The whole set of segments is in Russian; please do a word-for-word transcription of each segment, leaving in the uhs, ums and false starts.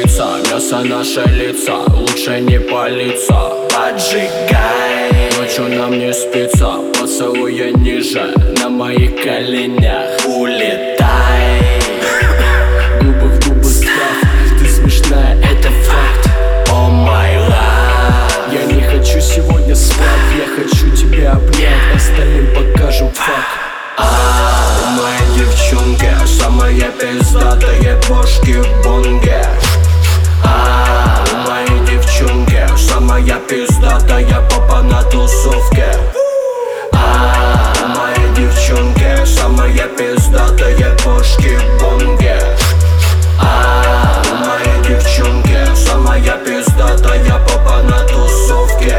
спится, мясо наше лица, лучше не палиться. Поджигай, ночью нам не спится, поцелуя ниже, на моих коленях. Улетай, губы в губы став, ты смешная, это факт. О май лав, я не хочу сегодня спать, я хочу тебя обнять, остальным покажем факт. А, моя девчонка, самая пиздатая бошки в бонге. А, моя девчонка, самая пиздатая попа на тусовке. А, моя девчонка, самая пиздатая бошки в бонге. А, моя девчонка, самая пиздатая попа на тусовке.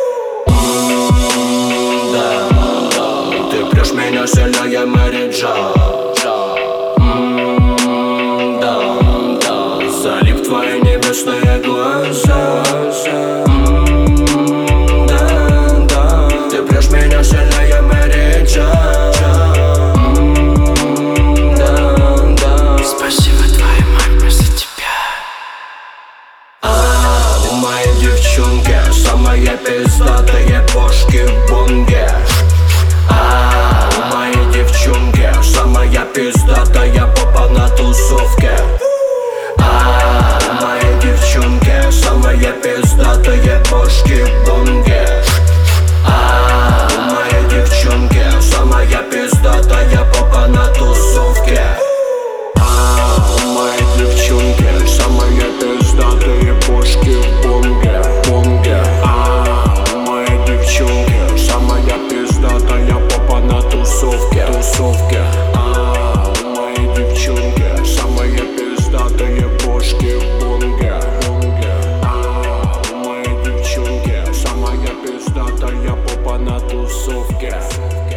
Меня сильнее Мэри Джо. Ммм, да, да. Залив твои небесные глаза. Ммм, да, да. Ты прешь меня сильнее Мэри Джо. Ммм, да, да. Спасибо твоей маме за тебя. А, моя девчонка, самая пиздатая бошки в бонге. А, моя девчонка, самая пиздатая попа на тусовке. А, моя девчонка, самая пиздатая бошки в бонге. А, моя девчонка, самая пиздатая попа на тусовке. А, моя девчонка, самая пиздатая бошки в бонге. Бонге. А, моя девчонка, самая пиздатая попа на тусовке. Тусовке. А, моя девчонка, самая пиздатая бошки в бонге. Бонге. А, моя девчонка, самая пиздатая попа на тусовке.